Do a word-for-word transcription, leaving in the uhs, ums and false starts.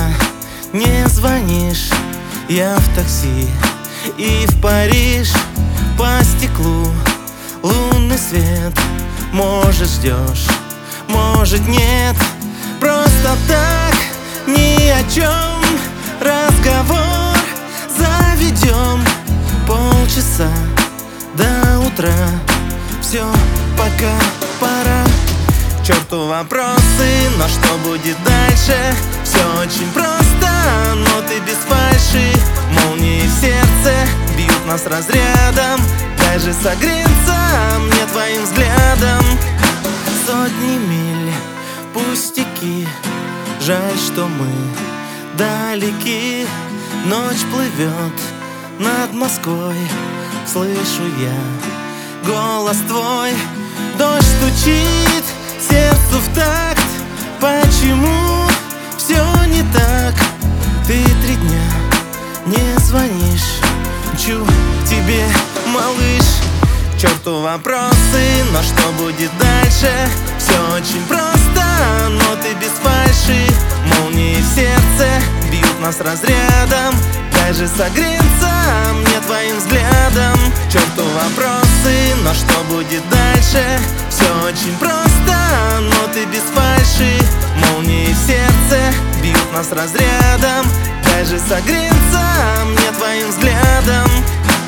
полчаса не звонишь. Я в такси и в Париж. По стеклу лунный свет. Может, ждешь, может, нет. Просто так, ни о чем разговор заведем. Полчаса до утра. Все, пока, пора. К черту вопросы, но что будет дальше? Все очень просто, но ты без фальши. Молнии в сердце бьют нас разрядом. Дай же согреться мне твоим взглядом. Сотни миль, пустяки. Жаль, что мы далеки. Ночь плывет над Москвой. Слышу я голос твой. Дождь стучит сердцу в такт. Почему все не так? Ты три дня не звонишь. Чу тебе, малыш. К черту вопросы, но что будет дальше? Все очень просто, но ты без фальши. Молнии в сердце бьют нас разрядом. Дай же согреться мне твоим взглядом. К черту вопросы, но что будет дальше? Все очень просто, но ты без фальши. Молнии в сердце бьют нас разрядом. Дай же согреться мне твоим взглядом.